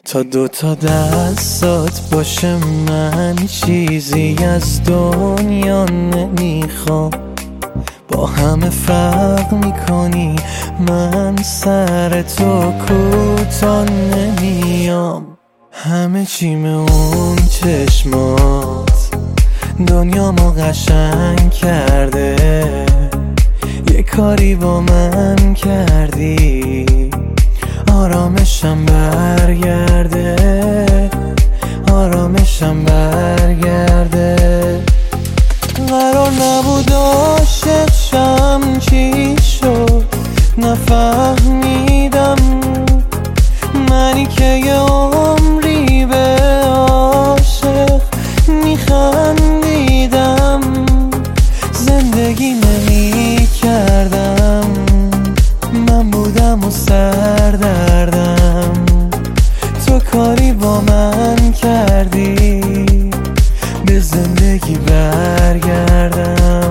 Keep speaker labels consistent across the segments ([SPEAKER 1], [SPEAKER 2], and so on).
[SPEAKER 1] تا دوتا دستات باشه من چیزی از دنیا نمیخوام. با همه فرق میکنی من سر تو کوتاه نمیام. همه چیم اون چشمات دنیامو قشنگ کرده. یه کاری با من کردی آرامشم برگرده، آرامشم برگرده. قرار نبود عاشق شم، چی شد نفهمیدم. منی که یه عمری به عاشق میخندیدم. زندگی نمی کردم، من بودم و سردردم. تو کاری با من کردی به زندگی برگردم.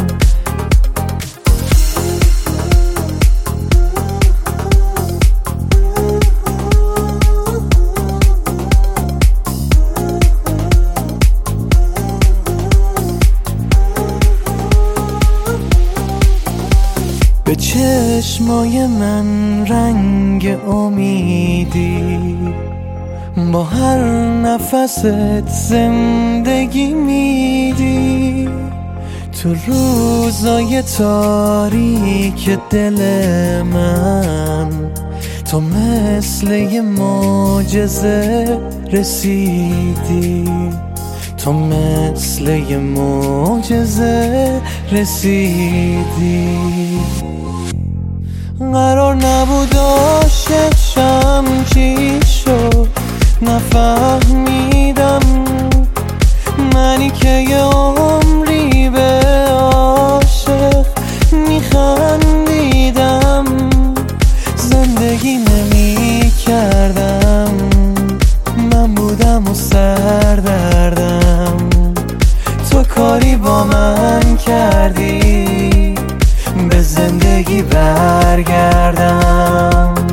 [SPEAKER 1] به چشمای من رنگ امیدی، با هر نفست زندگی میدی. تو روزای تاریک دل من تو مثل یه معجزه رسیدی، تو مثل یه معجزه رسیدی. قرار نبود عاشق شم، چی شد نفهمیدم. منی که یه عمری به عاشق میخندیدم. زندگی نمی کردم، من بودم و سردردم. تو کاری با من کردی به زندگی برگردم.